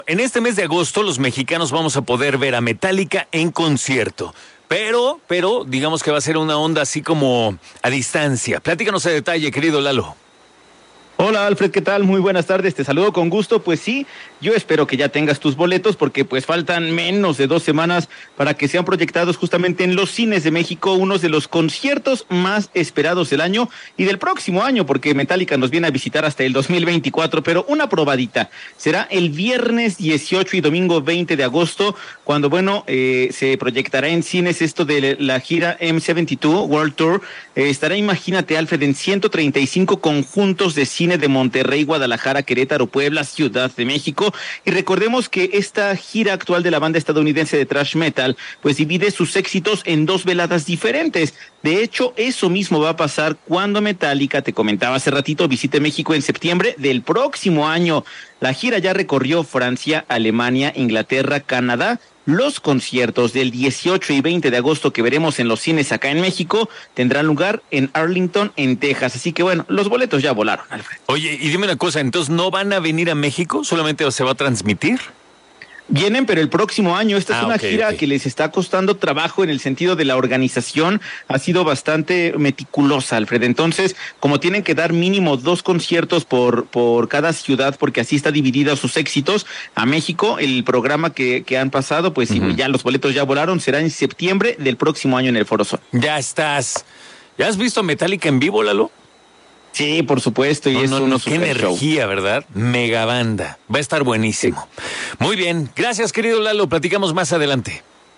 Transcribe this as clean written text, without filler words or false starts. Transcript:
En este mes de agosto, los mexicanos vamos a poder ver a Metallica en concierto. Pero, digamos que va a ser una onda así como a distancia. Platícanos a detalle, querido Lalo. Hola Alfred, ¿qué tal? Muy buenas tardes, te saludo con gusto. Pues sí, yo espero que ya tengas tus boletos porque pues faltan menos de 2 semanas para que sean proyectados justamente en los cines de México unos de los conciertos más esperados del año y del próximo año, porque Metallica nos viene a visitar hasta el 2024, pero una probadita. Será el viernes 18 y domingo 20 de agosto cuando, se proyectará en cines esto de la gira M72 World Tour. Estará, imagínate Alfred, en 135 conjuntos de cine de Monterrey, Guadalajara, Querétaro, Puebla, Ciudad de México. Y recordemos que esta gira actual de la banda estadounidense de thrash metal pues divide sus éxitos en 2 veladas diferentes. De hecho, eso mismo va a pasar cuando Metallica, te comentaba hace ratito, visite México en septiembre del próximo año. La gira ya recorrió Francia, Alemania, Inglaterra, Canadá. Los conciertos del 18 y 20 de agosto que veremos en los cines acá en México tendrán lugar en Arlington, en Texas. Así que los boletos ya volaron, Alfred. Oye, y dime una cosa, ¿entonces no van a venir a México? ¿Solamente se va a transmitir? Vienen, pero el próximo año. Esta es una gira que les está costando trabajo en el sentido de la organización. Ha sido bastante meticulosa, Alfred. Entonces, como tienen que dar mínimo 2 conciertos por cada ciudad, porque así está dividida sus éxitos, a México, el programa que han pasado, pues ya los boletos ya volaron, será en septiembre del próximo año en el Foro Sol. Ya estás. ¿Ya has visto a Metallica en vivo, Lalo? Sí, por supuesto, y es uno qué energía, show. ¿Verdad? Mega banda. Va a estar buenísimo. Sí. Muy bien. Gracias, querido Lalo. Platicamos más adelante.